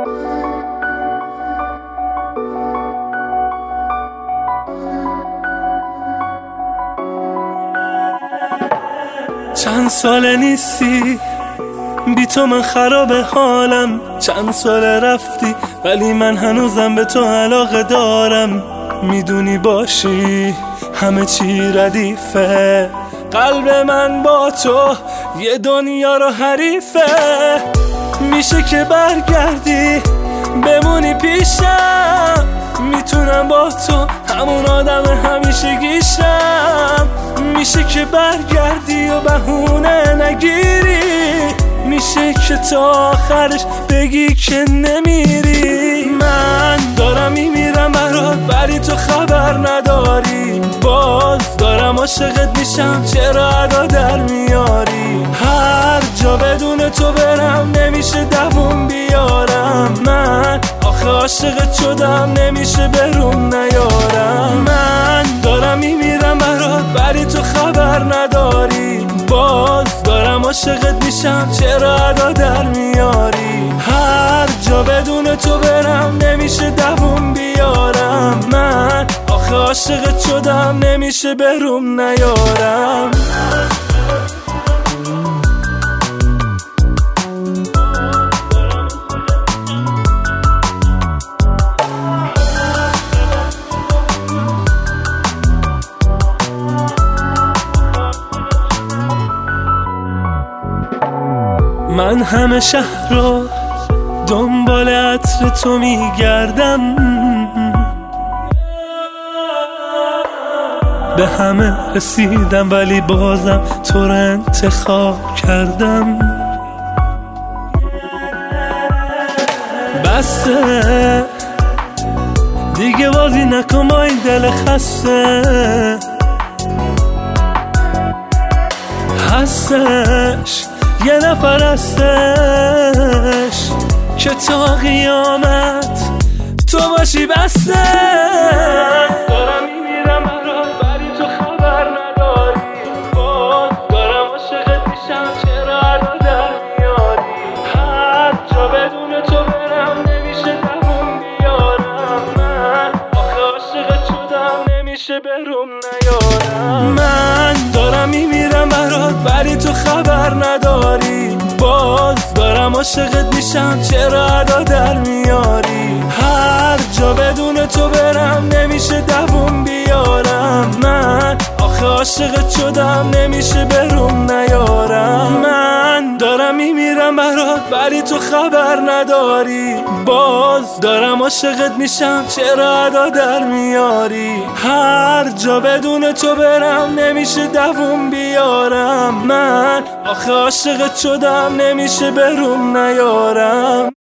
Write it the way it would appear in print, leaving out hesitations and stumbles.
چند ساله نیستی بی تو من خراب حالم، چند ساله رفتی ولی من هنوزم به تو علاقه دارم. میدونی باشی همه چی ردیفه، قلب من با تو یه دنیا رو حریفه. میشه که برگردی بمونی پیشم، میتونم با تو همون آدم همیشه گیشم. میشه که برگردی و بهونه نگیری، میشه که تا آخرش بگی که نمیری. من دارم میمیرم برات ولی تو خبر نداری، باز دارم عاشقت میشم چرا ادا در میاری. هر جا بدون تو برم نمیشه دووم بیارم، من آخه عاشقت شدم نمیشه بروم نیارم. من دارم میمیرم برات ولی تو خبر نداری، باز دارم عاشقت میشم چرا ادا در میاری. هر جا بدون تو برم نمیشه دووم بیارم، من آخه عاشقت شدم نمیشه بروم نیارم. من همه شهر رو دنبال عطر تو میگردم، به همه رسیدم ولی بازم تو رو انتخاب کردم. بسه دیگه بازی نکن با این دل خسته، هستش یه نفر هستش که تا قیامت تو باشی بسته. دارم میمیرم برات ولی تو خبر نداری، باز دارم عاشقت میشم چرا ادا در میاری. هر جا بدون تو برم نمیشه دووم بیارم، من آخه عاشقت شدم نمیشه بروم نیارم. من دارم میمیرم برات ولی تو خبر نداری، باز دارم عاشقت میشم چرا ادا در میاری. هر جا بدون تو برم نمیشه دووم بیارم، من آخه عاشقت شدم نمیشه بروم نیارم. من دارم میمیرم برات ولی تو خبر نداری، باز دارم عاشقت میشم چرا ادا در میاری. هر جا بدون تو برم نمیشه دووم بیارم، من آخه عاشقت شدم نمیشه بروم نیارم.